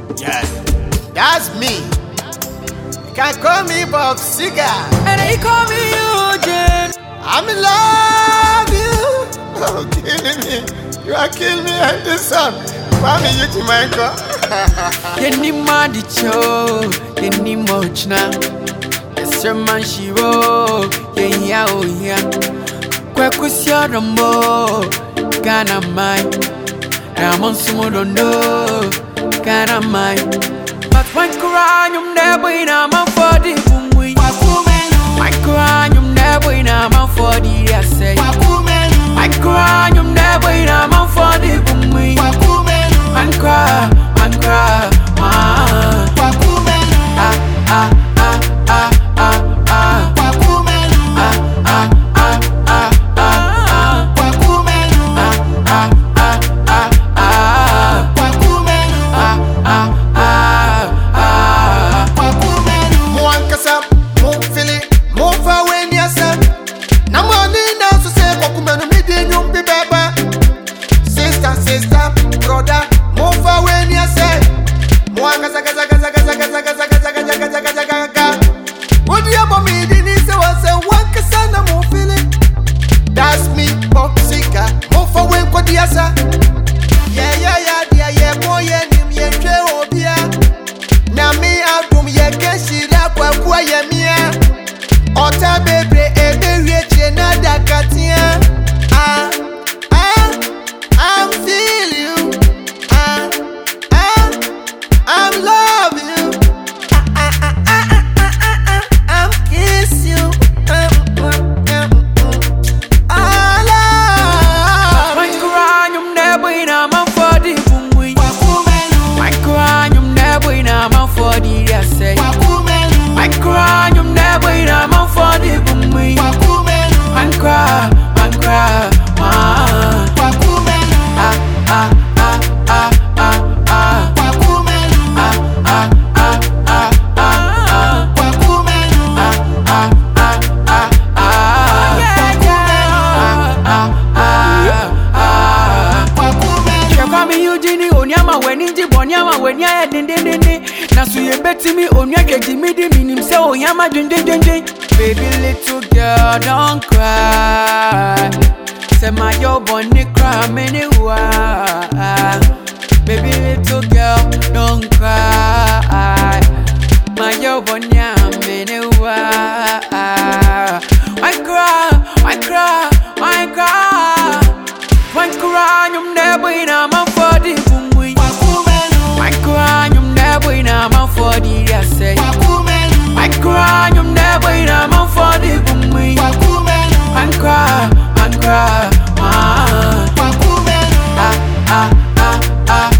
Yeah, that's me. You can call me Bob Seger. And they call me Eugene. I'm in love you. Oh, killing me. You are killing me and this song. Why me you to my car? Any madi cho, any mochna. Yes, your man she wrote. Yeah, oh yeah. Kwakusya rambo, Ghana mine. Ramon sumo don't know, Ghana mine. But when Kuranyum never in a man for the boomwe. My Kuranyum never in a man for the essay. My Kuranyum never in a man for the boomwe. Man cry, man. Sister, brother, move away near say. What do you want me to say? Was a one kasana mo feeling. That's me, Bob Seger. Move away, what do you say? Yeah, boy, nim ye tre obia. Na me adum ye keshira kwa ye mia. Ota bebre ebe weche na dakatia. I'm feel you. I'm love you. I'm kiss you. I love. My Kuranyum never in a man for the boomwe. My Kuranyum never in a man for the essay. My Kuranyum never in a man for the boomwe. Man cry, man. When you had din now so you bet me on your get me the meaning so yama din. Baby little girl, don't cry. Say my yo bonny cry anyway. Baby little girl, don't cry. My yo bonny anyway. I cry. When cry, you never in a man for the boomwe. My Kuranyum never in a man for the essay. My Kuranyum never in a man for the boomwe. Man cry.